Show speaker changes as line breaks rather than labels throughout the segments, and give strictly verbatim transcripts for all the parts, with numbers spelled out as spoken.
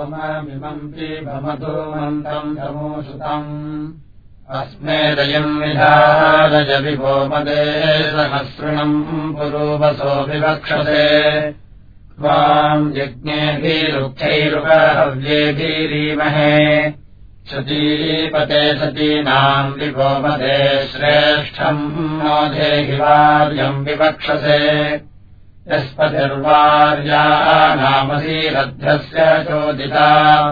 सोममिमम् पीबमधूमन्तम् तमोसुतम् अस्मे रयम् विधारज विभोमदे सहस्रणम् पुरूपसो विवक्षसे त्वाम् यज्ञेभिरुक्षैरुपहव्येभिरीमहे सतीपते सतीनाम् विभोमदे श्रेष्ठम् नो देहि वार्यम् विवक्षसे यस्पतिर्वार्या नामसीरध्रस्य चोदिता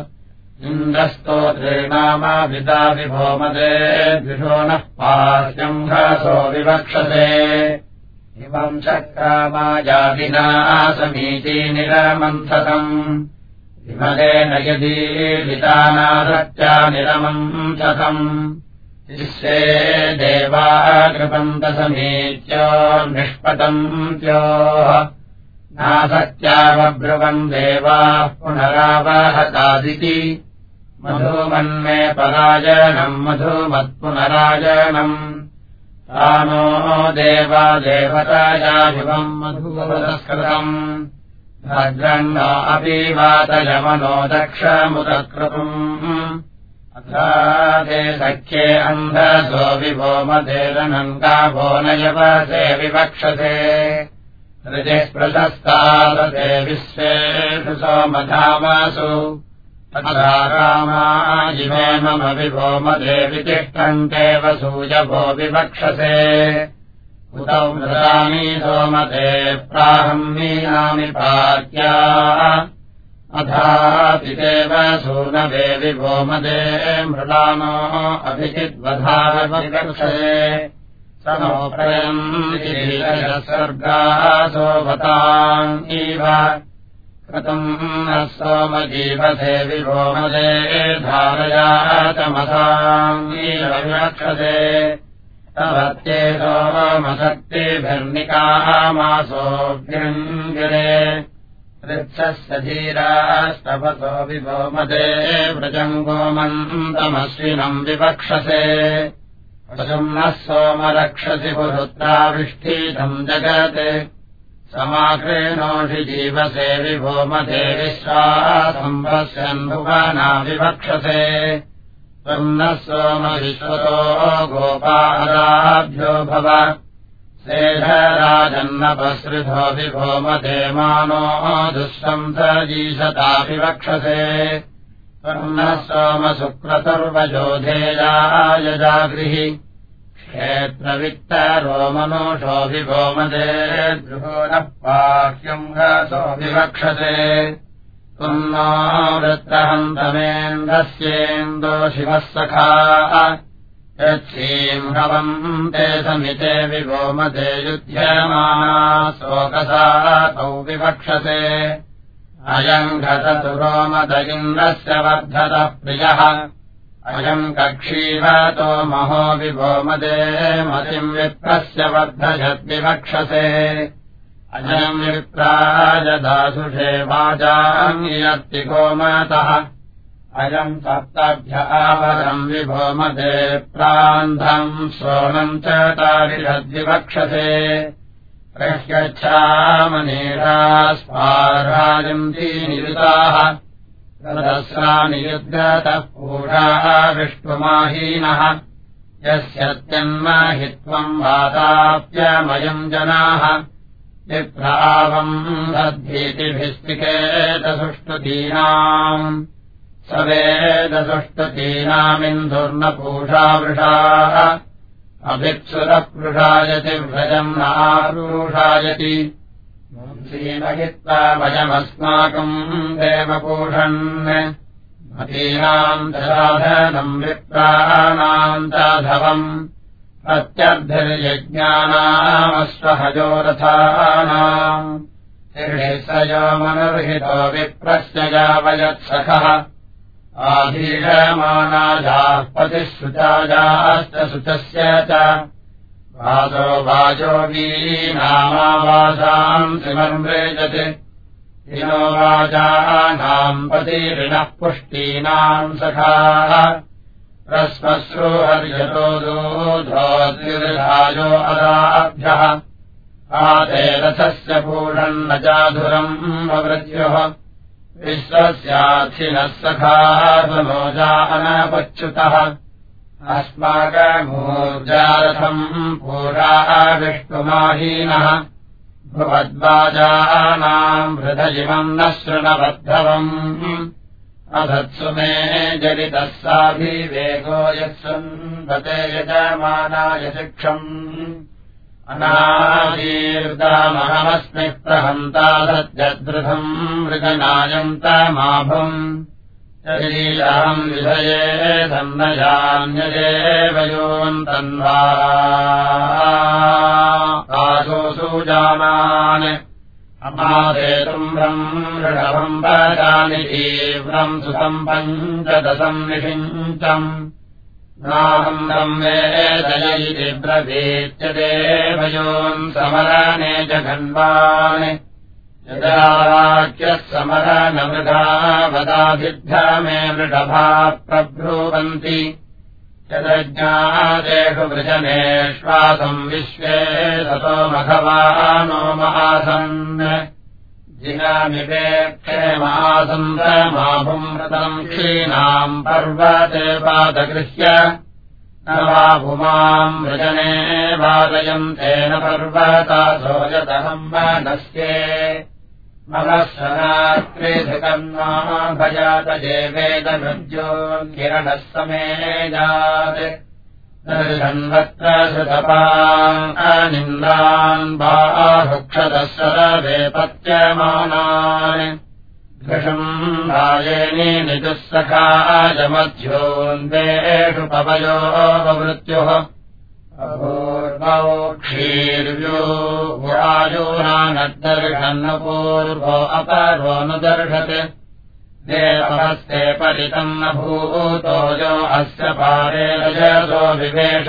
इन्द्रस्तोत्रेणामाभिता विभोमदे द्विषो नः पार्श्यम् ह्रसो विवक्षसे इमम् चक्रामाजादिना समीची निरमन्थतम् विमलेन यदीलितानासत्या निरमन्थतम् शिष्ये देवा कृपन्तसमीच्यो निष्पतन्त्योः नासत्यावब्रुवन् देवाः पुनरावहतादिति मधुमन्मे पराजनम् मधुमत्पुनराजनम् तानो देवा देवतायाभिवम् मधुवतस्कृतम् भद्रन्नो अपि वातयमनो दक्षमुदकृतम् अथादे सख्ये अन्धसो विभोमदेरनङ्गाभो नयवसे विवक्षसे ऋजिःप्रशस्तादते विश्वेषु सोमधामासु तथा रामाजिमे मम विभोमदे वितिष्ठन्ते वसूयभो विवक्षसे उतौ मृदामि सोमते प्राहम्मीनामि पात्या अथापितेव सूनवे विभोमदे मृडानो अभिजिद्वधारविवक्षसे समोप्रयम् स्वर्गासो वताम् इव कृतम् नः सोमजीवसे विभोमदे धारयातमसाम् इव विवक्षसे तवत्ये सोमशक्तिभिर्निकामासोऽभ्यङ्गिरे वृक्षस्य धीरास्तपसो विभोमदे व्रजम् गोमन्तमश्विनम् विवक्षसे पशुम् नः सोमरक्षसि पुरुत्राविष्ठीतम् जगत् समाकृणोषि जीवसे विभोमदे विश्वासम्भस्यन् भुवना विवक्षसे त्वम् नः सोम विश्वतो गोपादाभ्यो भव सेधराजन्नपसृधो विभोमदे मानो दुःशंसजीषता विवक्षसे त्वम् नः सोम शुक्रतुर्वजोधेयाय जागृहि क्षेत्रवित्तरो मनुषो विभोमदे द्रुहो नः पाह्यम् ह्रसो विवक्षसे त्वम् नो वृत्रहन्तमेन्द्रस्येन्दो शिवः सखा यच्छीम् हवम् ते समिते विभोमदे युध्यमाना शोकसातौ विवक्षसे अयम् घटतु रोमद इन्द्रस्य वर्धतः प्रियः अयम् कक्षीवतो महो विभोमदे मतिम् विप्रस्य वर्धयद्विवक्षसे अयम् विप्राय दासुषे वाजाम् यत्ति गोमतः अयम् सप्तभ्य आवरम् विभोमदे प्रान्धम् श्रोणम् च तारिषद्विवक्षसे प्रह्यच्छामनीरास्पार्हायन्ती निरुताः तदस्राणि युद्धतः पूषा विष्णुमाहीनः यस्यत्यन्महि त्वम् वाताप्यमयम् जनाः विप्रावम् दद्धीतिभिस्तिकेतसुष्टुतीनाम् स वेदसुष्टुतीनामिन्दुर्नपूषा वृषाः अभिप्सुरपृषायति व्रजम् नारूषायति सीमहित्वा वयमस्माकम् देवपूषन् मतीनाम् दशाधनम् विप्राणाम् चाधवम् प्रत्यर्धिर्यज्ञानामश्वहजोरथानाम् शीर्षयो मनुर्हितो विप्रस्य यावयत्सखः आधीषमानाजाः पतिः शुचाजाश्च शुचस्य च वासो वाचो वीनामावासाम् शिवर्मृजति इनो वाचानाम् पतिरिणः पुष्टीनाम् सखाः रस्मश्रुहर्यतो दूधोऽद्युर्धायो अदाभ्यः आते रथस्य पूषन्न चाधुरम् ववृत्युः विश्वस्यार्थिनः सखासमोजा अनपच्युतः अस्माकमूर्जारथम् पूरा विष्णुमाहीनः भवद्वाजानाम् हृदयिमम् न शृणवद्धवम् अधत्सु मे जरितः साभिवेगो यत्सन्वते यजमानाय शिक्षम् अनादीर्दामहमस्मि प्रहन्ता सत्यद्रुधम् मृगनायम् तमाभुम् यदीयहम् विधये धन्नयान्यदेव योऽन्तन्वा आशोऽसूजानान् अमादेतुम् ऋषभम् वदानि तीव्रम् सुतम् पञ्चदशम् निषिञ्चम् नाहम् वेदयैति ब्रवीत्य देवयोन् समरणे जघन्वान् यदा वाक्यः समरनमृगा वदाभिद्धमे वृषभा प्रब्रुवन्ति यदज्ञातेषु वृजनेष्वासम् विश्वे ततो मघवानो महासन् जिनामिपेक्षे महासन्द्रमाभुम् व्रतम् क्षीणाम् पर्वते पादगृह्य न वा भुमाम् वृजने वादयम् तेन पर्वतासो यतहम् मनस्ये ममस्वनात्रिधृतन्मा भजात जेवेदमृज्यो किरणः समेजात् दर्शन्वत्र श्रुतपाम् अनिन्दान् बाहुक्षतः सरवे पत्यमानान् घृषम् राजेनी निजुःसखायमध्योन्वेषु पवयो ववृत्युः अपूर्वौ क्षीर्यो वायोनानद्दर्शन्नपूर्वो अपरो न दर्शते देवहस्ते परितम् न भूतो यो अस्य पारे रजसो विवेश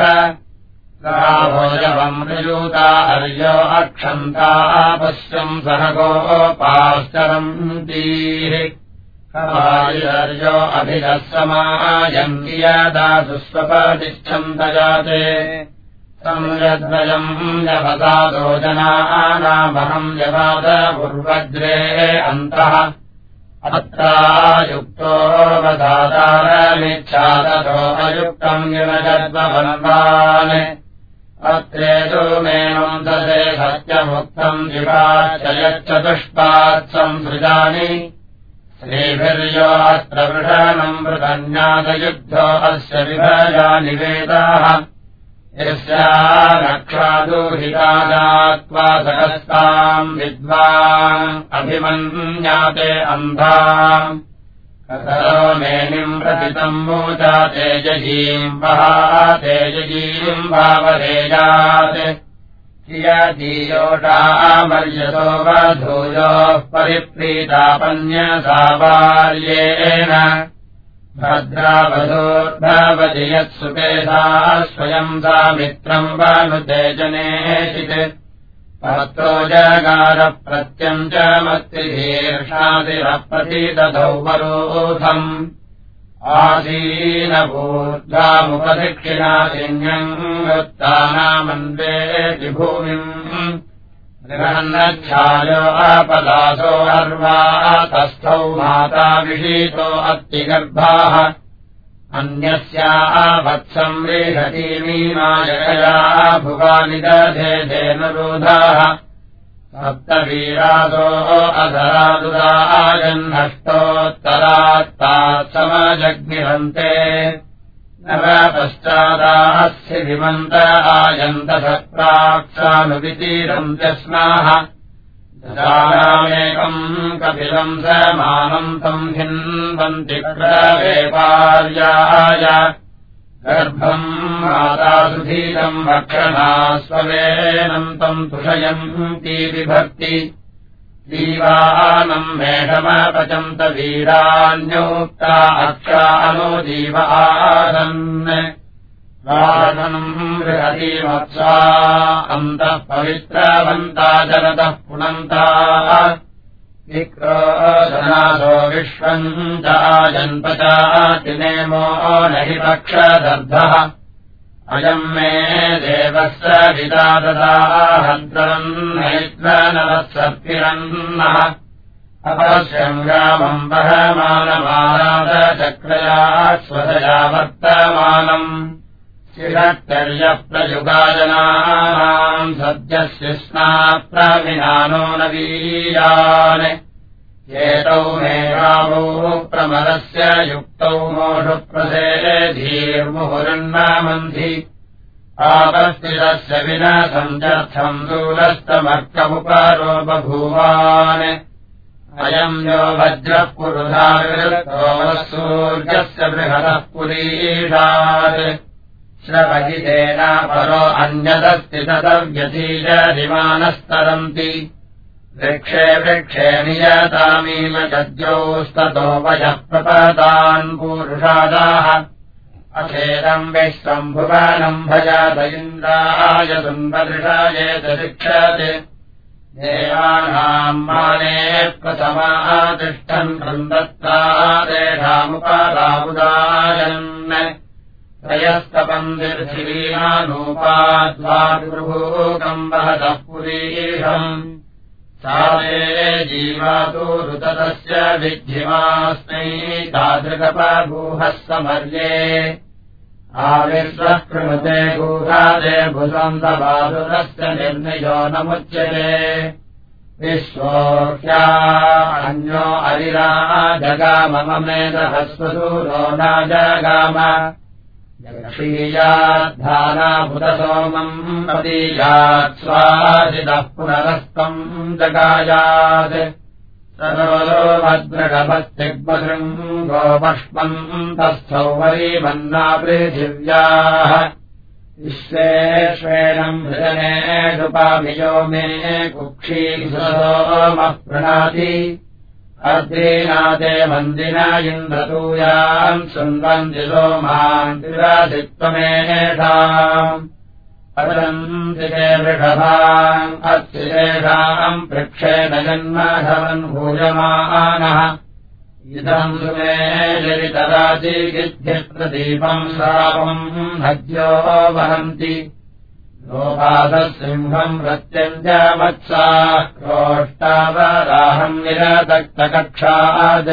भोजवम् ऋजूता अर्यो अक्षन्ता पश्यम् सह गोपाश्चरन्तीः अर्यो अभिदः समायम् यदा सुस्वपतिच्छन्त जाते संयद्वयम् यवसादो जनानामहम् यवाद पूर्वज्रे अन्तः अत्रायुक्तो वदातारमिच्छादतो अयुक्तम् युनजद्वन्वान् अत्रेतु मेनम् ददे सत्यमुक्तम् जिवाचयच्चतुष्पात्सम् सृजानि श्रीभिर्यो अत्र वृषणम् वृतन्यादयुद्धो अस्य विभजानि वेदाः यस्या रक्षादुहितादात्वा सहस्ताम् विद्वान् अभिमन्याते अन्धाम् कतरो मेनिम् प्रतितम् मूचा तेजसीम् वहा तेजसीम् भावरेजात् कियतीयोषामर्यतो वधूयोः परिप्रीतापन्यसा बाल्येन भद्रावधूर्भवति यत्सुपेधा स्वयम् सा मित्रम् वनुतेजनेचित् पत्रो जगार प्रत्यम् च मत्तिशीर्षादिरप्रतिदधौ वरोधम् आसीनभूर्धामुपदक्षिणादिन्यम् वृत्तानामन्वेति भूमिम् गृहन्नच्छायो अपदासो अर्वातस्थौ माता विषीतो अत्तिगर्भाः अन्यस्या वत्सम् रेषतीमीमायया भुवानि दधे धेनुरूधाः सप्तवीरासो अधरादुदायन्नष्टोत्तरात्तात् समजग्निरन्ते नव पश्चादास्य विमन्त आयन्त सप्राक्सानुवितीरन्त्यस्माः ददानामेकम् कपिलम् समानम् तम् हिन्वन्ति क्रवेपार्याय गर्भम् मातासुधीरम् भक्षणा स्ववेनम् तम् तुषयन्ती विभक्ति जीवानम् मेषमपचन्त वीरान्योक्ता अक्षानो जीव आसन् वासनम् बृहतीमत्सा अन्तः पवित्रवन्ता जरतः पुनन्ताः विक्रोशनासो विश्वम् चाजन्पचातिनेमो न हि पक्षदर्धः अयम् मे देवस्य विदाददाहद्रम् नैत्वनवत्सर्पिरन्नः अपश्यम् रामम् वहमानमाराधचक्रया स्वदया वर्तमानम् शिरक्तर्यप्रयुगाजनानाम् सद्यस्य स्नाप्रविनानो नवीयान् एतौ मे रामौ प्रमदस्य युक्तौ मोषुप्रसेधीर्मुहुरन्नामन्धि आपस्थितस्य विना सञ्चर्थम् दूरस्तमर्कमुपारो बभूवान् अयम् यो वज्रः पुरुधा सूर्यस्य बृहदः पुरीषात् श्रवहितेन परो अन्यदस्ति तदव्यतीजरिमानस्तरन्ति वृक्षे वृक्षे नियतामीव यद्योस्ततो वयः प्रपदान् पूरुषादाः अखेदम् विश्वम् भुवनम् भजात इन्द्राय सुन्ददृशायेत शिक्षते देवानाम् माने प्रथमाः तिष्ठन् वृन्दत्ता तेषामुपादाबुदायन् त्रयस्तपन्दिर्थिवीनानूपाद्वागृभूकम् वहतः पुरीषम् सा ते जीवातु ऋततस्य विद्धिमास्मै तादृगपगूहः समर्ये आविश्वः कृमते गूहादे भुसन्तबाधुरस्य निर्णयो नमुच्यते विश्वोह्या अन्यो अरिरा जगाम ममेदहस्वसूरो न जगाम यक्षीयाद्धानाभुतसोमम् प्रदीयात् स्वादितः पुनरस्तम् जगायात् सरोलो भद्रगभस्तिग्मधृम् गोपष्पम् तस्थौ वरीमन्ना पृथिव्याः विश्वेश्वेनम् हृदनेषुपाभियो मे कुक्षीसोमः प्रणाति अर्धीनादे मन्दिना इन्द्रतूयाम् शृण्वन्ति सोमान् विराजित्वमेषाम् अरन्ति ते वृषभाम् अस्थिरेषाम् पृक्षेण जन्मधवन् भूयमानः इदम् सुमे जरितराजिगिद्धिप्रदीपम् श्रावम् नद्यो वहन्ति लोपादसिंहम् रत्यम् च वत्साः क्रोष्टावराहम् निरदक्तकक्षात्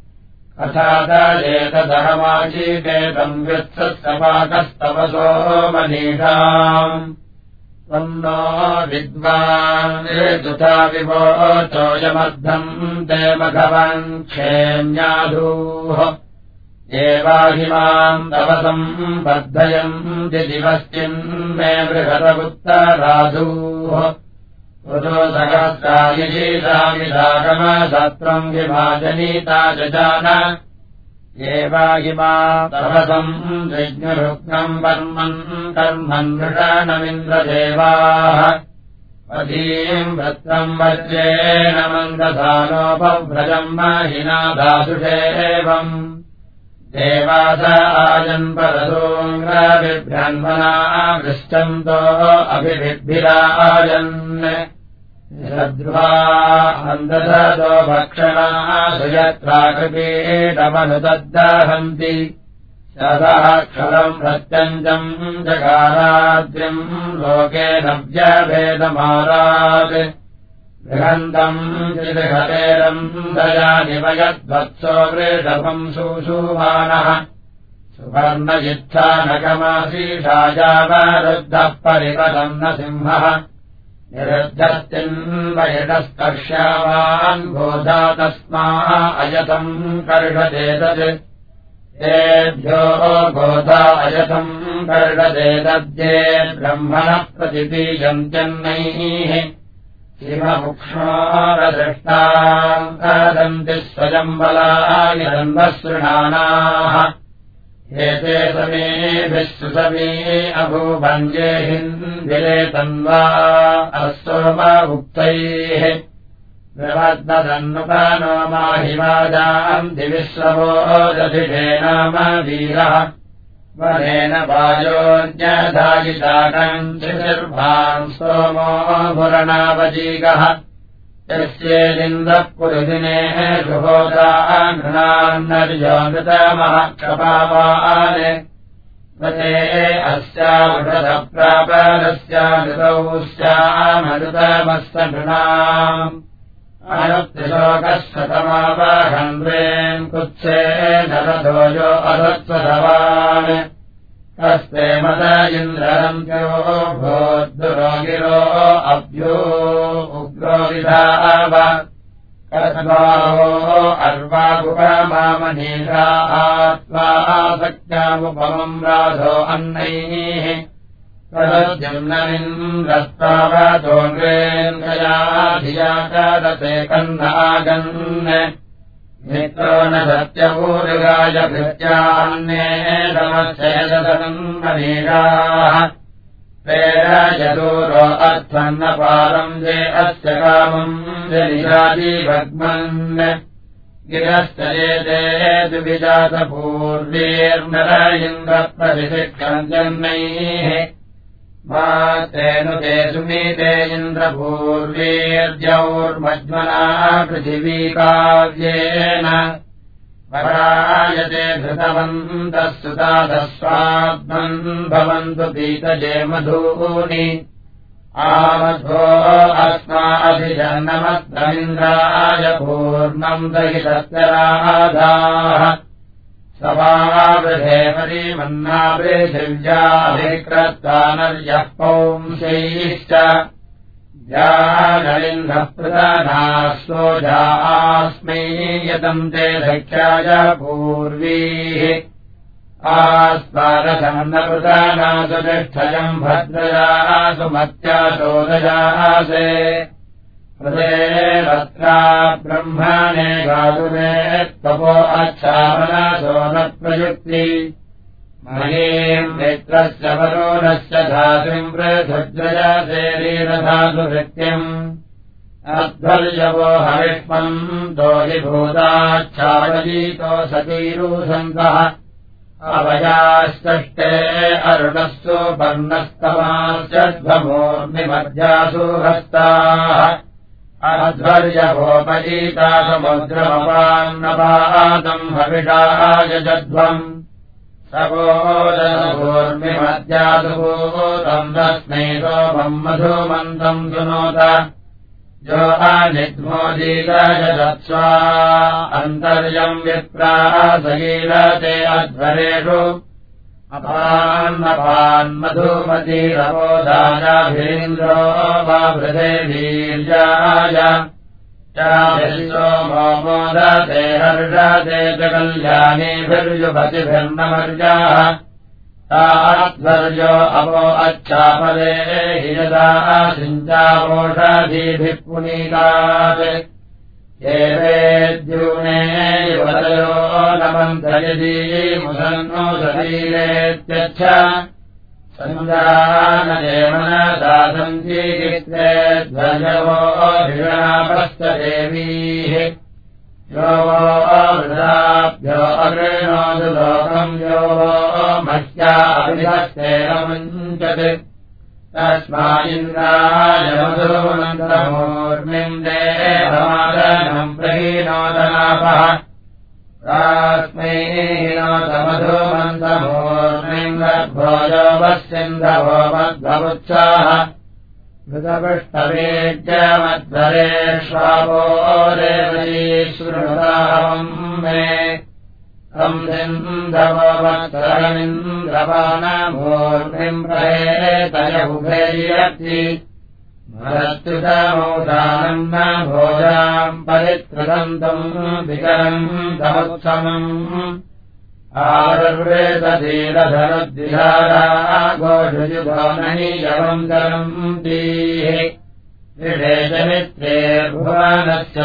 कथादयेतदहमाजीकेतम् व्युत्सत्सपाकस्तवसो मनीषाम् त्वन्नो विद्वान् ऋतुथा विवोचोऽयमर्धम् ते मघवन् क्षेम्याधूः एवाहिमाम् तवसम् वर्धयन्ति दिवश्चिन्मे बृहदपुत्तराधूः पुरो सहस्रायिषीषामिदागमसत्रम् विभाजनीता जजान एवाहिमाम् तवसम् विज्ञरुग्नम् वर्मन् कर्मन् नृषाणमिन्द्रदेवाः पदीम् वृत्रम् वज्रेण मन्दसानोपव्रजम् महिना दासुषेवम् देवास आजन्परसोऽङ्गविभ्रन्मना वृष्टन्तो अभिविद्भिराजन् सद्ध्वा मन्दसतो भक्षणा सुयत्राकृपीडमनुदद्दहन्ति सदाक्षरम् प्रत्यञ्जम् जगाराद्रिम् लोके नव्यभेदमारात् बृहन्तम् चिदृहतेरम् दयानि वयद्वत्सो वृषभम् सुषुवानः सुवर्णजित्थानकमाशीषायावरुद्धः परिपदम् न सिंहः निरुद्धस्तिन्वयडस्पर्श्यावान् गोधा तस्मा अयतम् कर्षदेतत् तेभ्यो गोधा अयतम् कर्षदेतद्ये ब्रह्मणः प्रतिपीयन्त्यन्नैः शिवमुक्ष्मारदृष्टाम् खादन्ति स्वयम् बलानि रन्वसृणानाः एते समेभिः सुसमे अभूभञ्जे हिन्दिरे तन्वा अस्सोमा उक्तैः विवद्नदन्नुपानो माहिवाजाम् दिविश्रवो दधिषे नाम वीरः वनेन वायोज्ञधायिताकम् त्रिनिर्भाम् सोमो भुरणावजीगः यस्येदिन्द्रः पुरुदिनेः शुभोदानृणान्नर्योऽमृतमः क्षपावान् वते अस्यावृषदप्रापदस्यामृतौ स्यामृतमस्य नृणाम् अनुत्रिलोकशतमापहन्द्रेन् कुत्से नरधोजो अधत्सधवान् हस्ते मद इन्द्ररन्त्यो भोद्धुरो गिरो अभ्यो उग्रो विधाव कस्मावो अर्वागुपमामनीषा आत्वा सख्यामुपमम् राधो अन्नैः तदद्युम्नमिन्द्रस्तावतोऽन्वेन्द्रया धिया चादते कन्नागन् मित्रो न सत्यपूर्गाय भृत्यान्ये समच्छेदतम् मनीषाः प्रेरयदूरो अर्थन्नपारम् जे अस्य कामम् जनिराजीभग्मन् गिरश्च एते द्विजातपूर्वीर्नर इन्द्रप्रतिशिक्षम् जन्मैः मा तेनुते सुमीते इन्द्रपूर्वीर्द्यौर्मज्मना पृथिवीकाव्येन परायते धृतवन्तः सुतादस्वात्मन् भवन्तु पीतजे मधूनि आमध्वो अस्माभिजन्नमत्रमिन्द्राय पूर्णम् दहितस्तराधाः सवावृधे परीमन्ना पृथिव्याभिक्रत्वानर्यः पौंसैश्च जानलिन्धः प्रदानास्वोजास्मै यतम् ते धक्ष्याय पूर्वीः आस्मारथम् न प्रदानासु तिष्ठयम् भद्रयासु मत्यासोदयासे प्रदेवत्रा ब्रह्मणे गातुरे तपो अच्छामनासो न प्रयुक्ति महीम् मित्रस्य वरुणस्य धातुम् पृथुर्जयासेरीरधातु भृत्यम् अध्वर्यवो हविष्मम् दोहिभूताच्छावजीतो सतीरूसन्तः अवयास्तष्टे अरुणस्तु पर्णस्तमाश्चध्वमूर्मिमध्यासु हस्ताः अध्वर्यभोपजीता समुद्रमपान्नपातम् हविषायजध्वम् सवोदनभूर्मिमध्यासुभूतम् तस्मै सोमम् मधुमन्तम् सुनोत यो अनिध्मोदीतजदत्स्वा अन्तर्यम् विप्रासगीलते अध्वरेषु अपान्नपान्मधुमतीरवोदायाभीन्द्रो वावृधे वीर्याय चाभिर्योमो मोदते हर्षते च कल्याणीभिर्युभतिभिर्नमर्याः ताध्वर्यो अवो अच्छापदे हि यदा सिञ्चावोषाधीभिः पुनीतात् एवेद्यूने युवतयो नमन्त्रयदीमुसन्नो शरीरेत्यच्छ सञ्जानदेवनसा सञ्जीकृत्ये ध्वजवो धिषणापस्तदेवीः यो वो वृदाभ्यो अगृणोतु लोकम् यो वो मह्याभिहस्तेन मुञ्चत् तस्मादिन्द्राय मधुमन्तमूर्मिम् देहमादनम् प्रहीनोदनापः तास्मै हीनोतमधुमन्तमूर्मिम् गर्भोजो वस्सिन्धवो मध्वमुत्साह मृतपृष्ठवेद्यमध्वरेष्वापो देवैश्वृताहम् मे तम् सिन्धवो मत्सरमिन्द्रपानमूर्मिम् प्रहेतयमुभैरति भरत्युतमौदानम् न भोजाम् परित्रदन्तम् विकरम् तमुत्समम् आरुर्वेदधीरधनुद्विधारा गोषुयुगो नहि यवम् करन्तीः विशेषमित्रेर्भुवनस्य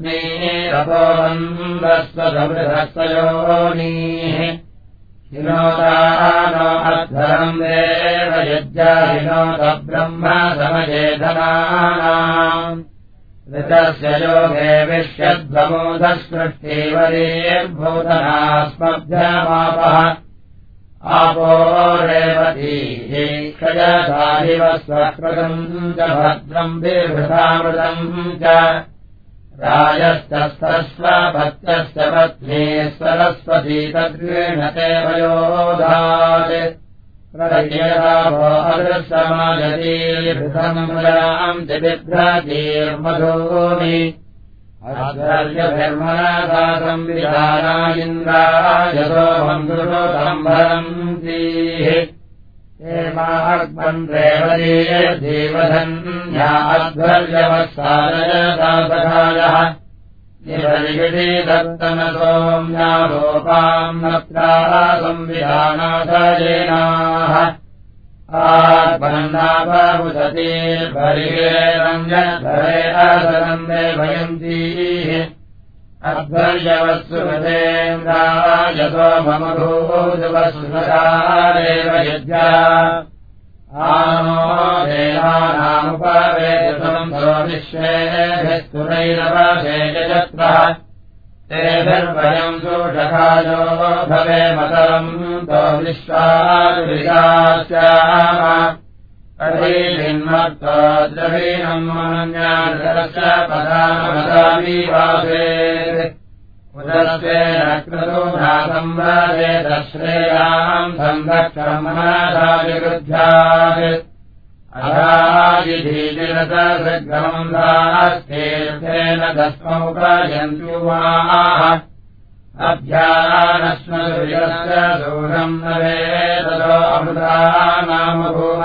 पत्नीरपोबन्धस्वसमृधस्वयोनीः हिनोदानो अध्वरम् देव यज्ञा हिनोत ब्रह्म समचेतनानाम् ऋतस्य योगे विश्यद्वमोधसृष्टिवरीर्भूतनास्मभ्यमापः आपो रेवतीः क्षयधारिव स्वकृतम् च भद्रम् बिभृतामृतम् च राजस्तस्थस्वभक्तस्य पत्नी सरस्वती तद्गृह्णते वयोधात् प्रयताभो अदृशमाजतीभृतम् मुलाम् च बिभ्रतीर्मधूनि अध्वर्यभिर्मनसा संविधाना इन्द्रायतो बन्धुषोतम्भरन्तीः देवधन्या अध्वर्यवत्सारयदासखायः निरलिगिति दत्तनसोम्या लोपाम् नप्ताः संविधानासजेनाः आत्मन्नापमुसतीर्भरिगेरञ्जधरे असनन्दे भयन्तीः अध्वर्यवत्सुमतेन्द्रायतो मम भूजुवसुमतारेव यज्ञा आनो देवानामुपवेदितम् सो विश्वेभिस्तुरैरवशेषयत्रः तेभिर्भयम् सुषखायो भवे मतरम् तो विश्वारुविगास्याम अधीन्मत्तो द्रवीणम् मनन्यानरस्य पदामदामीवासेत् उदस्तेन क्रतुना संवदेतश्रेयाम् संरक्षमनादाविरुद्ध्यात् अधाजिधीतिरतसृग्रमम् दास्तीर्थेन दस्मौपयन्त्युमाः अभ्यानश्मसुर्यस्य दूरम् न वेदतो अमृता नाम भूम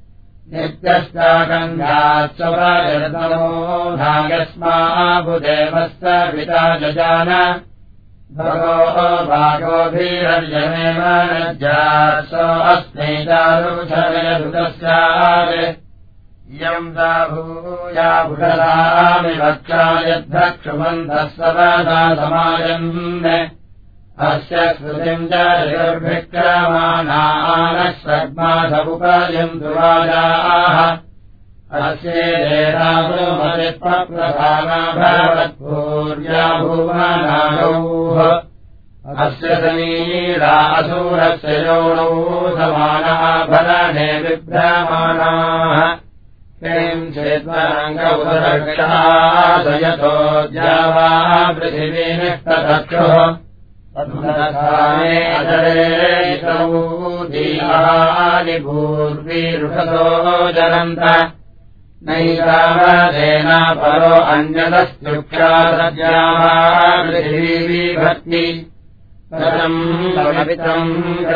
नित्यश्चाकन्याश्चपजतमो नागस्माबुदेवस्य पिता जजान भगो भागोभिरर्यमेव नज्जासो अस्मै चारुषयदुतस्यात् इयम् सा भूया भुषलामिवक्षा यद्धक्षुमन्तः सवदा समायन् अस्य श्रुतिम् च ऋर्भिक्रमाणानः सद्मासमुपयन्तु राजाः अस्येदेतासुमतिप्रधाना भवत्पूर्या भुवनागौः अस्य समीरा असुरस्य योनौ समानाः भरणे विभ्रमाणाः किम् चेत्वरङ्गौदरक्षासयतो द्यावा पृथिवीनिष्टचक्षुः तद्मनसाने अजरेतौ दीहानि भूर्वीरुषतो जनन्त नैकावदेना परो अन्यतस्त्युक्षासद्यावा पृथिवी भक्ति तदम् लमितम्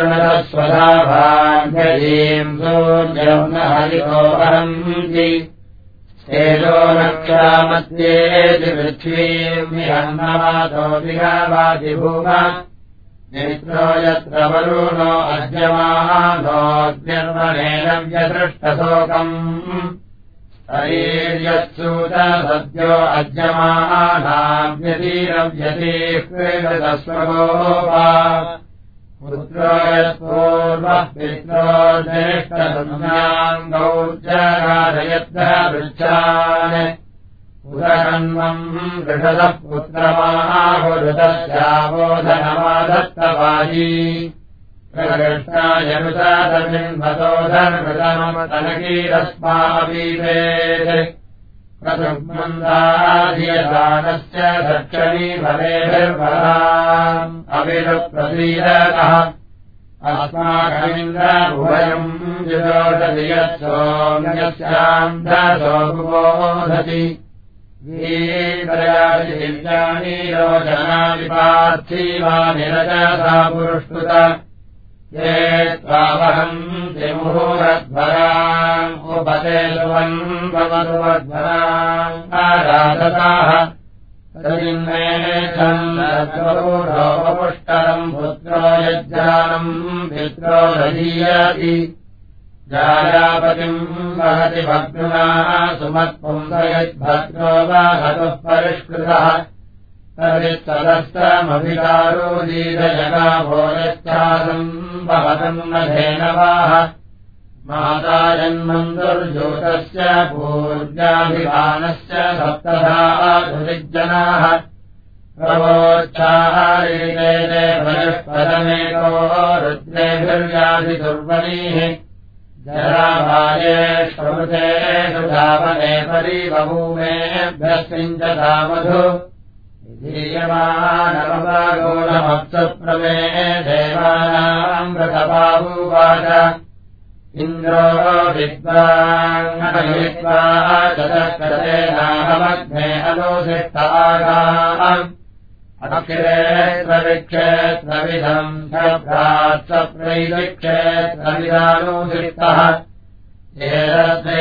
कृणतस्वधाभाग्यजीम् सूर्यम् न हरिको वहन्ति तेजो रक्षामत्येति पृथ्वीम् विहन्नवातो विहावाति भूम नेत्रो यत्र वरुणो अद्यमानोऽग्निर्वणेन व्यसृष्टशोकम् शरीर्यत्सूत सद्यो अद्यमानाव्यतीरव्यतीः क्रीडतस्वगोपा पुत्रो यत्पूर्वः पित्रो ज्येष्ठसंज्ञाम् गौर्जगादयत्र पृच्छान् उदकन्वम् वृषदः पुत्रमाहुरुतस्याबोधनमादत्तवाजी प्रकृष्टायनुतादमिन्वतो धर्मतनमतनकीरस्मापीवेत् प्रसुमन्दाधियदानस्य दक्षिणी फलेभिर्फलाम् अविरुप्रसीदतः अस्माकमिन्द्रभुवयम् जुजोषति यत्सोम्यस्याम् दशो बुबोधति वीरयादिव्यानि रोचनानि पार्थिवानि रजसा पुरुष्टुत ये त्वावहम् त्रिमुहूरध्वराम् उपते सुवन् भवतुवध्वराम् आराधताः तदिन्मेषम् पुत्रो यज्जानम् पित्रो दधीयति जायापतिम् वहति भग्नुना सुमत्पुंसयद्भद्रो वहतुः परिष्कृतः तदित्तदस्तमभिकारोदीरजगाभोजच्छासम् वहतम् न धेनवाः माता जन्मन्दुर्जोतस्य पूर्व्याभिमानस्य सप्तधातुरिज्जनाः प्रवोच्छाहारीते परस्परमेको रुद्रेभिर्व्याधिदुर्वणीः जराभायेष्वृतेषु धावने परिबभूमेभ्यस्मिञ्चता मधु धीयमानमपागोणमप्सुप्रमे देवानाम् व्रतबाहुवाच इन्द्रो विद्वाङ्गयित्वा चतस्करेणाहमग्ने अनुसिष्टागाम् अक्षेत्रविक्षेत्रविधम् शब्दात् सप्रैविक्षेत्रविदानुसिष्टः एतद्वै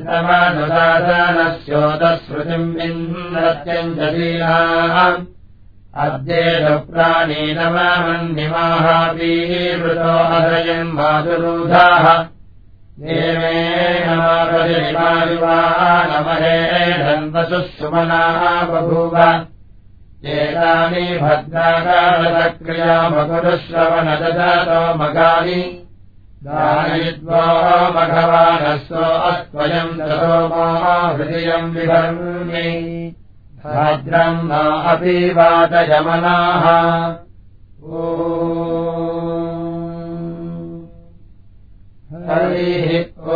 भद्रमनुदासनस्योतश्रुतिम् इन्द्रत्यम् जलीनाम् अद्येतु प्राणीनमन्निमाहापीवृतो अदयम् मातुरूधाः देवे नमः धन्वसुः सुमनाः बभूव एतानि भद्राकालक्रियामकुरुश्रवणदतो मगानि दानयित्वा मघवानस्व अस्त्वयम् दशोमो हृदयम् विभर्मि भद्रम् न अपि वातयमनाः हरिः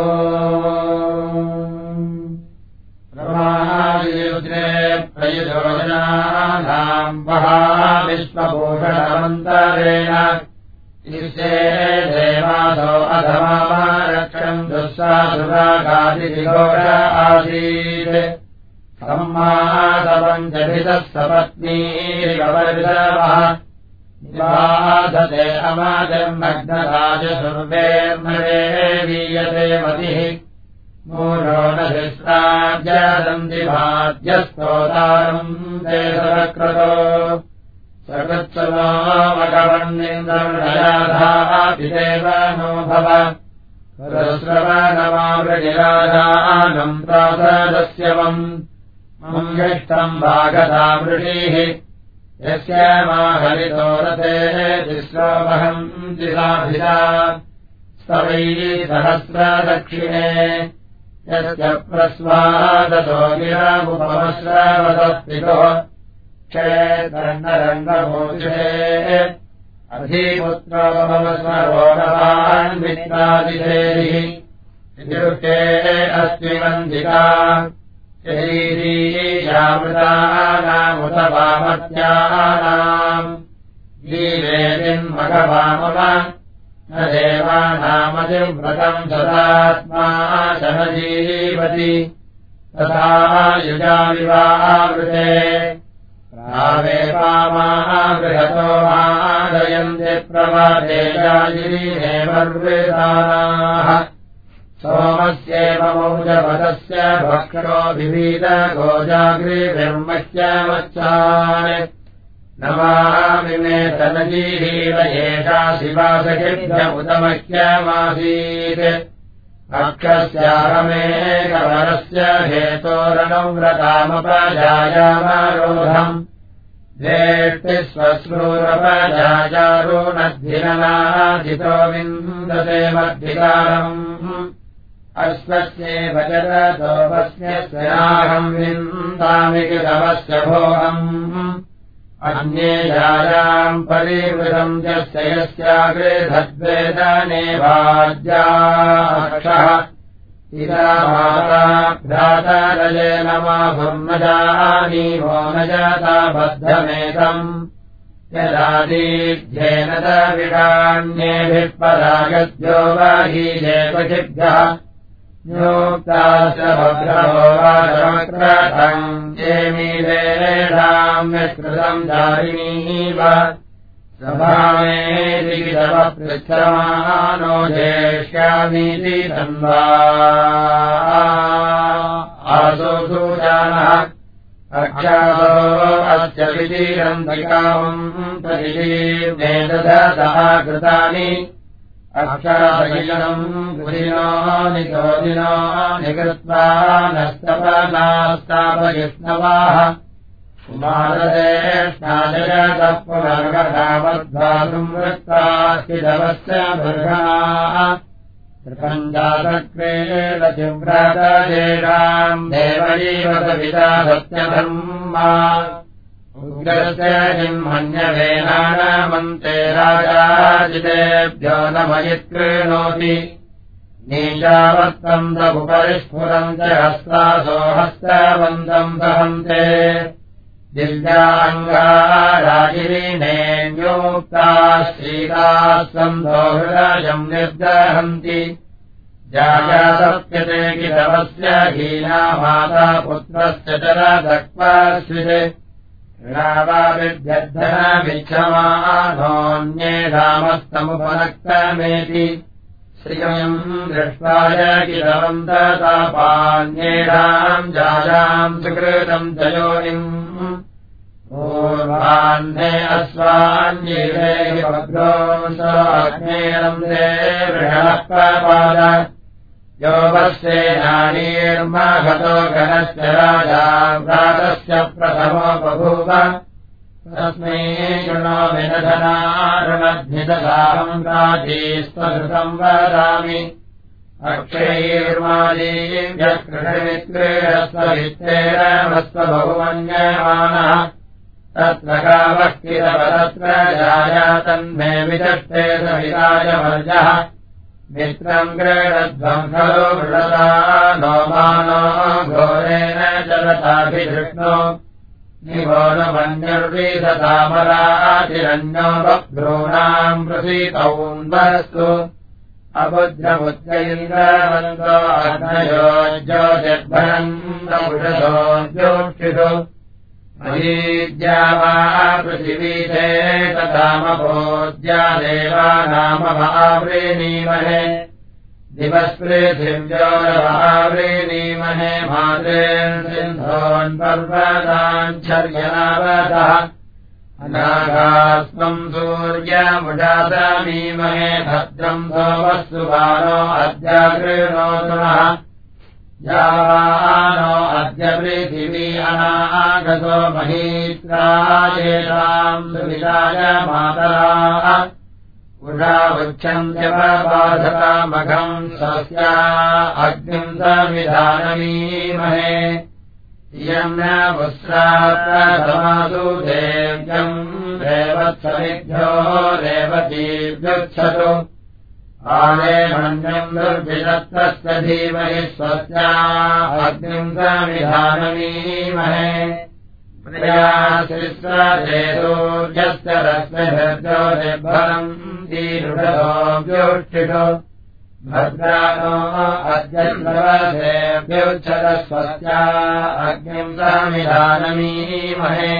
ओम् प्रमायुद्रे प्रयुजोजनानाम् वहा विश्वभूषणमन्तरेण ईशे देवासो अधमारक्षम् दुःसासुरागादिघोष आसीत् सम्मादपञ्चभितः सपत्नीरिवरिषवः निवाधते अमाजन्मग्नराजसुर्वेर्मरे वीयते मतिः मूलो न शिस्राज्यदन्तिभाद्यस्तोतारम् ते सरक्रतो सकृत्सवो मघवन्निन्द्रमृषयाधापिदेव नो भव परश्रवणमावृजिराजानम् प्रासादस्यवम् मङ्गिष्टम् भागधा वृषीः यस्य माहरितो रतेः तिस्रोमहम् दिशाभिधा स्तवैः सहस्रदक्षिणे यस्य प्रस्वादतो गिरमुपमश्रवदस्तिको क्षेत्रन्नरङ्गमोषे अधिपुत्रोपमस्मरोगवान्वित्रादिशेरिः विदुष्टे अस्मि वन्दिका शरीरीयामृतानामुत वामत्यानाम् जीवेदिन्मघवामव न देवानामतिव्रतम् सदात्मा शनजीवति तथा युजाविवावृते प्रावेपामाः बृहतो मादयन्ति प्रवादेशाजिरीनेवर्वृतानाः सोमस्येव मौजपदस्य भक्षो विवीत गोजाग्रीभिर्मह्यमच्चान् नमामि मे तनजीहीव एषा शिवासखिभ्यमुतमह्यमासीत् अक्षस्याहमेकवरस्य हेतोरणव्रतामपजायामारोधम् जेष्टिस्वश्रूरपजायारोणद्धिननाधितो विन्दते मद्धिकारम् अश्वस्येव जगतोपस्यस्याहम् विन्दामि कृतवस्य भोगम् अन्ये जायाम् परिवृतम् यस्य यस्याग्रे धद्वेदनेवाद्याक्षः इदा माता भ्रातरये नमाभुर्नजानीवो न जाता बद्धमेतम् यदादीध्येन तविषाण्येभिः परागद्यो वाहीजेपशिभ्यः न्योक्तास्य भद्रवो वाचमक्रतम् येमीरेषाम् यत्कृतम् दारिणीव सभामेदिगितवपृच्छमानो जेष्यामीति तन्वा आसो सूजानः अक्षासो अस्य विजीरन्तिकामम् प्रतिजीर्णेदधतः कृतानि अक्षासगिलनम् गुरिनो निचोदिनो निकृत्वा नस्तपनास्तापयिष्णवाः कुमारदेष्णाजगतः पुनर्गतावद्धातुम् वृत्तास्तिदवस्य भर्गणाः त्रिपञ्चातक्रेलचिव्रतजेषाम् देवैव सविता सत्यधर्मा उग्रस्य जिह्मन्यवेनामन्ते राजाजितेभ्यो न मयित्कृणोति नीचावर्तम् तमुपरिस्फुरम् च हस्तासो हस्तवन्तम् दहन्ते दिव्याङ्गाराजिरीनेन्योक्ताः श्रीताः सन्धो हृदयम् निर्दहन्ति जायातप्यते किलवस्य हीना माता पुत्रस्य च रक्त्वा स्विते ऋणावाविद्यद्धनमिच्छमानोऽन्ये रामस्तमुपनक्तमेति श्रियम् दृष्ट्वाय किलवन्ततापान्येषाम् जायाम् सुकृतम् च योनिम् पूर्वाह्ने अस्वान्येते भद्रो स्वाग्नेरम् ते वृषणः प्रपाद यो वस्येनानीर्मघतो गणस्य राजा व्रातस्य प्रथमो बभूव तस्मै शृणो विनधनारुणध्निदसाहम् राजीस्त्वधृतम् वदामि अक्षयैर्मालीव्यक्रीडस्ववित्तेरमस्वबहुमन्यमानः तत्र गावः किलवदत्र जाया तन्मे विचष्टे सविराय वर्जः मित्रम् क्रीडध्वम् खलु मृडता नो मानो घोरेण चलताभिधृष्णो निवो न मन्यर्वीदतामरातिरन्यो बभ्रूणाम् प्रसीतौन्वस्तु अबुद्रमुद्रैन्द्रवन्तो अग्नयो ज्योतिर्भरम् नमुषसो ज्योक्षिषु महीद्या वा पृथिवीते तथामभोज्या देवानामभाव्रीणीमहे दिवस्पृथिव्योरभाव्रीणीमहे माद्रेन् सिन्धोन्पर्वताञ्छर्यनावतः अनागास्त्वम् सूर्यमुषासमीमहे भद्रम् सोमस्सुभानो अद्य गृह्णोतुनः यावानो अद्य पृथिवी अनागतो महीत्रायेषाम् सुविराय मातराः उषा वृक्षन्त्यपबाधतामघम् स्वस्या अग्निम् समिधानमीमहे इयम् न पुस्राप्रथमासु देव्यम् रेवत्समिभ्यो रेवतीभ्युच्छतु आले मन्यम् दुर्भिदत्तस्य धीमहि स्वस्या अग्निम् समिधानमीमहे प्रियाशिस्वदेसूर्यस्य रश्मिभिर्ज्योतिर्भरम् दीरुषतो व्योष्ठिषु भद्रानो अद्य सर्वसेभ्युच्छतस्वस्या अग्निम् समिधानमीमहे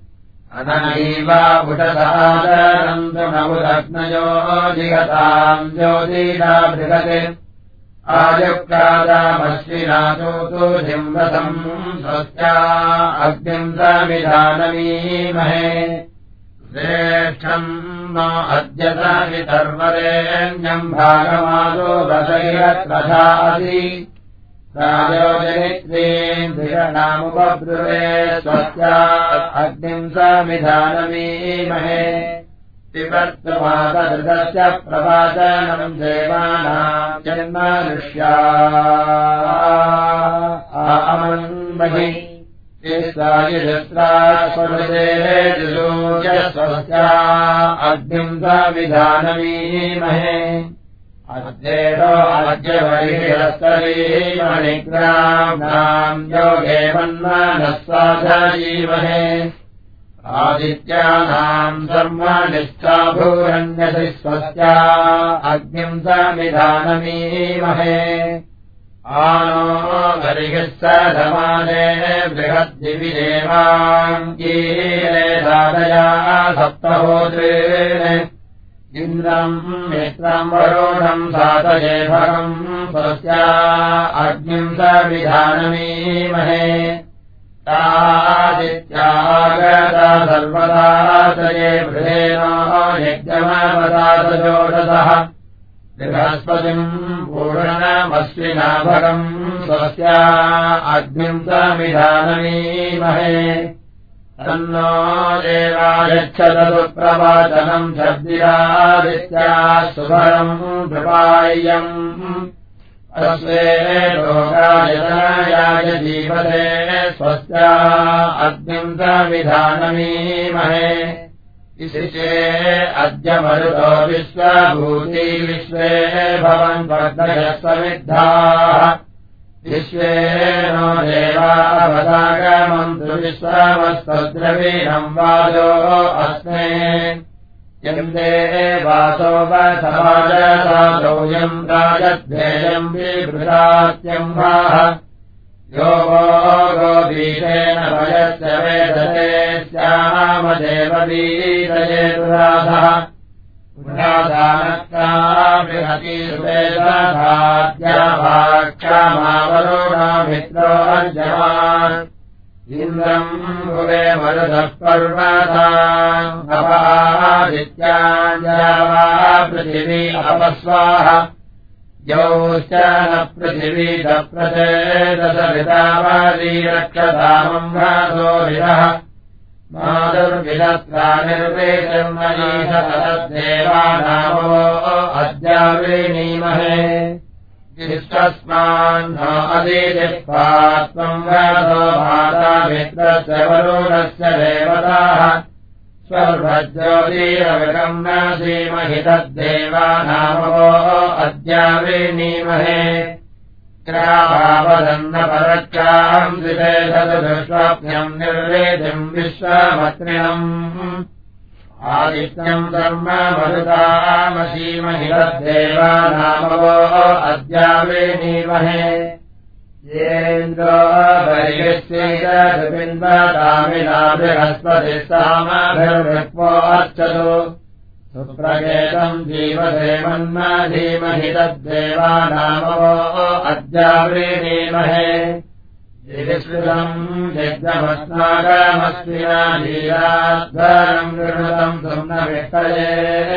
अननीवाभुषदादरम् तु नमुदग्नयो जिगताम् ज्योतिषा बृहते आयुक्तादामश्विनातु जिम्बसम् स्वस्या अग्निम् समिधानमीमहे श्रेष्ठम् नो अद्य सवितर्वरेण्यम् भागमासो वसैरत्रधासि राजोजनित्रीम् धिषणामुपब्रुवे स्वस्या अग्निम् समिधानमीमहे पिबर्तमातधृतस्य प्रवाचनम् देवानाम् जन्मनुष्या आमन्महि स्वस्या अग्निम् समिधानमीमहे अद्येतो अद्य वैरस्तरीमणिग्राम्नाम् योगे मन्मानः साधीमहे आदित्यानाम् सर्वाणिष्ठा भूरण्यसि स्वस्या अग्निम् समिधानमीमहे आनो बर्हिः सधमाने बृहद्दिविदेवाम् कीले साधया सप्तहोत्रेण इन्द्रम् मित्रम् वरुणम् सातये भगम् स्वस्या अग्निम् समिधानमीमहे तादित्यागता सर्वदातये बृहेनो यज्ञमवदातजोषसः बृहस्पतिम् पूर्णमश्विना भगम् स्वस्या अग्निम् समिधानमीमहे तन्नो देवायच्छतु प्रवाचनम् शब्दिरादित्याः शुभरम् कृपाय्यम् अस्मे लोकायतनायाय जीवते स्वस्या अग्निम् समिधानमीमहे इशिषे अद्य मरुतो विश्वभूती विश्वे भवन् वर्धयः समिद्धाः विश्वे नो देवावदागमन्तु विश्वमस्तद्रवीणम् वाजो अस्मे यन्ते वासो वसमाजसादोऽयम् राजद्धेयम् विवृतात्यम्भाः यो वो गोदीशेन भयस्य वेदते स्यामदेव वीरये दुराधः पुरादानक्ता बृहतीर्वेदधाद्याभाक्षामावरुणा मित्रो अर्जवान् इन्द्रम् भुवे मरुधः पर्वताम् अपादित्याञ्जावा पृथिवी अपस्वाः यौश्च न पृथिवी दप्रचेदसवितावादीरक्षतामम् घासोभिरः मादुर्विदत्रा निर्वेशन्मयीशतदेवानामो अद्यावृणीमहे विश्वस्मान् अदिदिप्पा त्वम् घासो माता मित्रस्य वरुणस्य देवताः स्वर्भज्योतिरविकम् न सीमहि तद्देवानामो अद्यावृणीमहे क्रावदन्न परच्चाम् द्विषेधदुष्वप्न्यम् निर्वेदिम् विश्वमत्रिणम् आदित्यम् धर्म मरुतामसीमहि तद्देवानामो अद्यावृणीमहे येन्द्रो बर्हिस्यैतद्बिन्वतामिना बृहस्पतिः सामभिर्विप्पो अर्चतु सुप्रकेतम् जीवसेमन्म धीमहि तद्देवानामो अद्यावृणीमहे यदिश्रुतम् यज्ञमस्माकमस्मिना धीराध्वरम् गृहतम् सुम्नविष्टये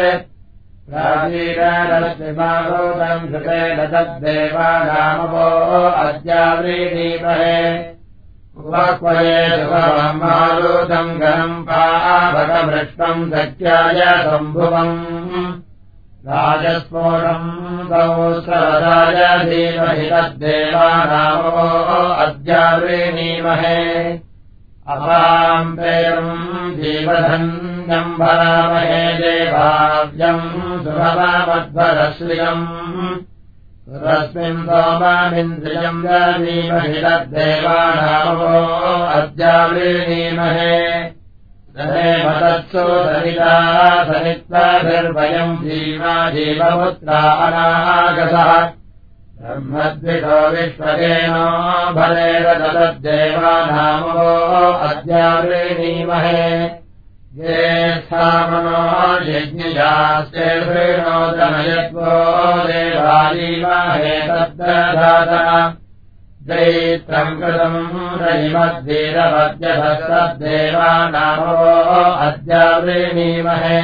प्राचीनरश्मिमागोतम् श्रुतेन तद्देवानामो अद्यावृणीमहे उपक्वये सुभवमालूतम् गणम् पावकमृष्टम् सख्याय सम्भुवम् राजस्फोटम् गौस्रवदाय धीमहि तद्देवानामो अद्यावृणीमहे अपाम् पेयम् जीवधन्यम् भरामहे देवाव्यम् सुभवमध्वरश्रियम् रस्मिन् सोमामिन्द्रियम् धीमहि तद्देवानामो अद्यावृणीमहे तदेव तत्सु सरिता सनित्वाभिर्भयम् जीवा जीवपुत्रा अनागसः ब्रह्मद्विषो विश्वकेनो भरेर तद्देवानामो अद्यावृणीमहे ये स्थामनो यज्ञयास्ते वृणोदनयत्वो देवालीमहे तद्दधातः दैत्रम् कृतम् रयिमद्वीरवद्यभस्तद्देवानामो अद्यावृणीमहे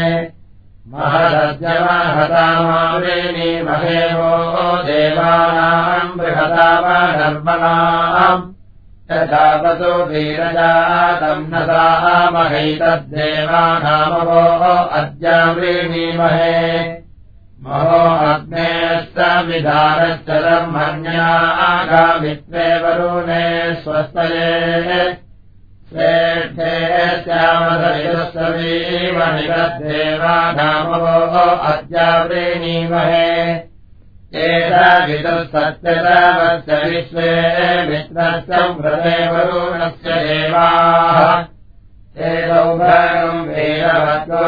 महदद्यमहतामावृणीमहे वो देवानाम् बृहतामनर्मणाम् यथावतो वीरजातम् न सामहैतद्देवानामो अद्यावृणीमहे महो अग्नेस्तमिधानश्च धर्मण्यागामित्रे वरुणे स्वस्तये श्रेष्ठे श्यामधरिदस्वीमहि तद्देवानामो अद्यावृणीमहे एताविदुः सत्यतमस्य विश्वे मित्रस्य व्रते वरुणस्य देवाः एतौभगम् वीरवत्तो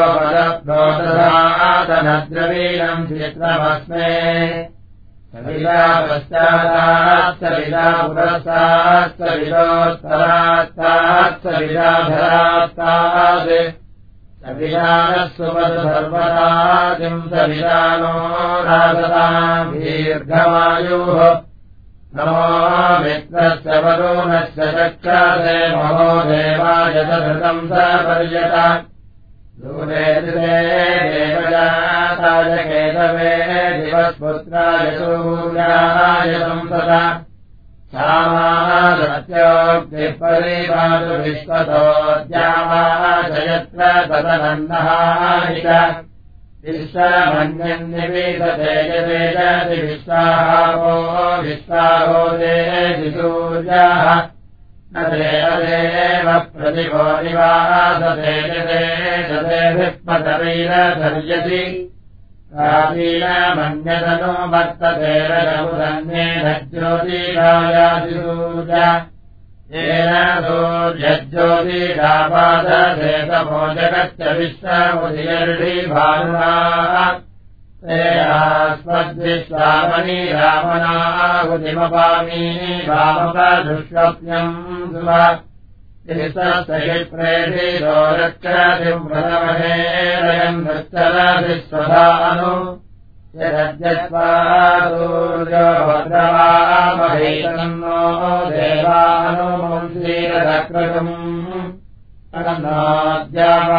पदप्रोदधातनद्रवीणम् चित्रमस्मे सविता पश्चातात् सविता पुरस्तात् सवितोत्तरात्तात् सविताधरात्तात् सवितानः सुमधुसर्वदातिम् सवितानो रासताम् दीर्घमायुः नमो मित्रस्य वरुणस्य चक्षासे महो देवाय तदृतम् सपर्यत दूरे दिवे देवजाताय केतवे दिवस्पुत्राय सूर्याय संसद सामासत्योक्तिः परिपातु विश्वतोऽद्यावाच यत्र तदनन्दहानिच विश्वमन्यन्निवीसते यदेजति विश्वाहो विश्वाहो देहि सूर्याः न देव प्रतिभो निवासते यदेजतेभिःपतवीरधर्यति प्राचीनमन्यतनो वर्तते रजमुदन्येन ज्योतिरायादिसूर्य येन सूर्य सूर्यज्योतिरापादशेतमो जगच्च विश्वमुदीर्षिभानुना ते आस्मद्विश्वामनि रामनाहुतिमपामी वामपदुष्वप्न्यम् सुवा तिसप्रेषितो रक्षतिम् प्रथमहेरयम् नृत्तरभिस्वधानु यद्यत्वा सूर्यो भद्रवामहेतन्नो देवानुमंसीरक्रतुम् अनन्नाद्यावा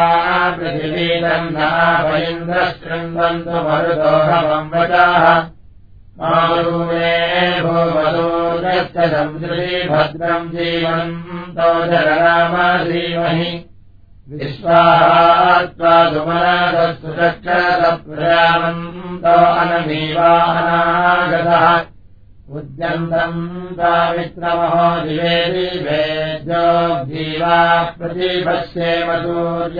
पृथिवीतन्नाभयिन्द्रशृण्वन्तु मरुदोहवम् वचाः मारुणे भूमदूर्यश्च संसृति भद्रम् जीवन्तो जगरामधीमहि विश्वात्वा सुमनदस्तु चक्षरप्रजावन्तो अनमीवानागतः उद्यन्तम् तामित्रमहो दिवे दिवे जोग्धीवा प्रतिपश्येम सूर्य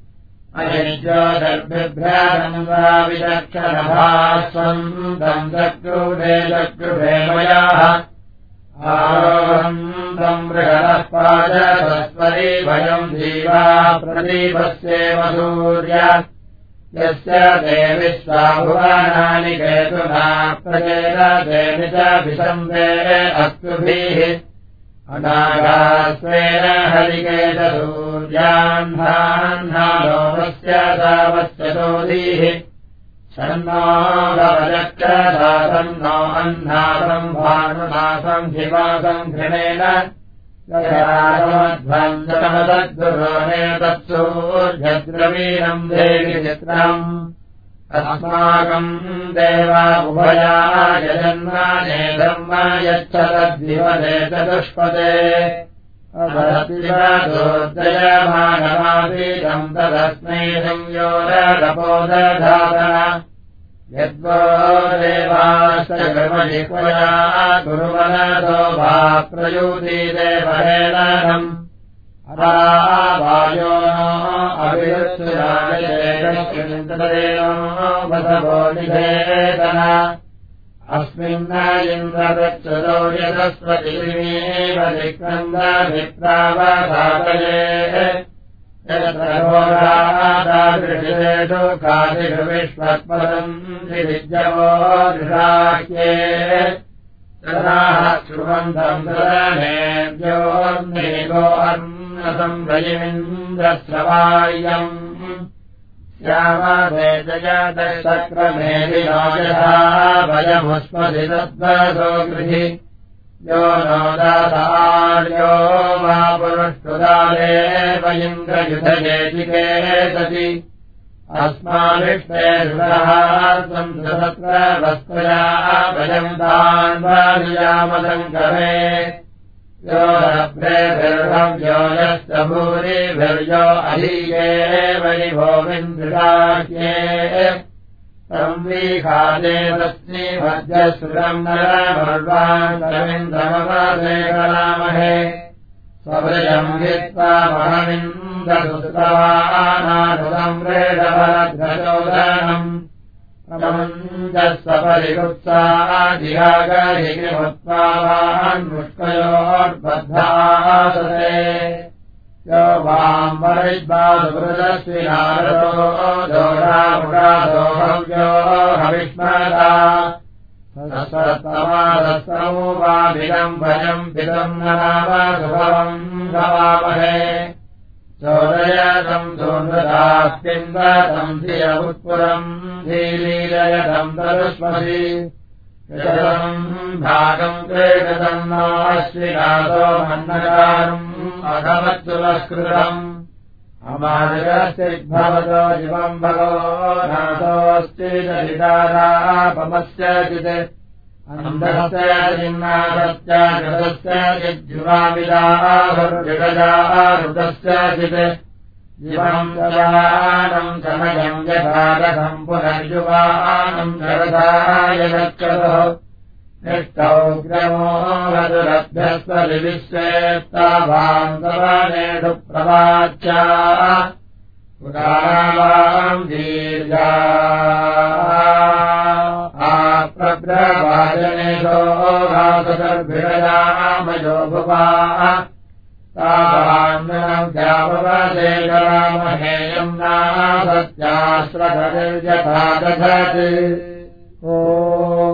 अयज्योतिर्बिभ्रातम् वा विचक्षणभास्वन्तम् चक्रुभे चक्रुभे मयाः आरोहन्तम् बृहदः पादसस्वरी भयम् जीवा प्रतिपश्येम सूर्य यस्य देविश्वाभुवनानि केतुना प्रचेदतेन च विशम्बे अस्तुभिः अनागास्वेन हरिकेतसूर्याह्नाह्नालोकस्य सावश्यतोधीः शन्नो गवचक्षसासन्नो अह्नासम् भानुनासम् हिमासम् घृणेन ध्वन्दमदद्गुरोणे तत्सूर्यद्रवीणम् देवि चित्रम् अस्माकम् देवा उभया यजन्माने धर्म यच्छतद्विवदे चतुष्पदे अभरतिवदोर्दयमानमासीदम् तदस्मै संयोरपोदधातन यद्वो देवाश्चक्रमजिह्वया गुरुवनतो भा प्रयूति देवहेलनम् अरावायो नो अभिरुत्सुराजयेकश्चिन्तदेनो वसवो निधेतन अस्मिन्न इन्द्रदक्षतो यदस्वतिमेव दिक्कन्दभिप्रावधातये यत्रघोरादादृशेषु कादिषु विश्वत्पदम् विविद्यवो दृशाख्ये तदाः श्रुवन्तम् सदनेभ्योर्निगो अर्णसम् रयिमिन्द्रस्रवार्यम् श्यामते जयदशक्रमेधिनो यथा भयमुष्मधि तद्वसो गृहि यो नो दातार्यो वा पुरुष्टुदाले वयिन्द्रयुधयेतिके सति अस्माभिष्टे सुरहार्तम् सत्र वस्त्रया भयम् तान्वार्यामसङ्करे यो रभ्रेभिर्भव्यो यश्च भूरिभिर्यो अधीये वैभोमिन्द्रिराख्ये संवीखादे तस्मै भद्यसुरम् नरमर्वान्तरमिन्द्रमवसे कलामहे स्वभृजम् हित्वा महमिन्द्रसुतवानानुदम् रेडभरध्वजोदनम् प्रमञ्जस्वपरिगुप्तादिहागरिमुत्पावान्मुष्कयोर्बद्धासते यो वाम् वरिद्बाधुवृदस्विनारदो दोरामुरादो हव्यो हविष्मदा सत्तमादस्तमोपाभिदम् भयम् पितम् नाम सुभवम् भवामहे चोदयतम् दोनृतास्तिम्बतम् धिय उत्पुरम् धीलीलयतम् तरुष्मसि कृतम् भागम् क्रीडतम् नो अश्विनाथो मन्नकारुम् अघवत्सुलस्कृतम् अमाजगस्तिग्भवतो जीवम् भगो नाथोऽस्ति दरिदारापमस्यचित् अन्धस्य जिन्नाथस्य जगस्य जिज्जुवामिदाहुर्जगजारुदस्य चित् जीवम् जवानम् समयम् यथारथम् पुनर्युवानम् जगदाय दक्षतो निष्ठौग्रमो वधुरभ्यस्वलिविश्वेत्ताभान्तवनेषु प्रवाच्या पुरावाम् दीर्घा आप्रभ्रवाजनेशो घातगर्भिरयामयो भुवा तावान्नम् द्यावदेकरामहेयम् नासत्याश्रधनिर्यथा दधति ओ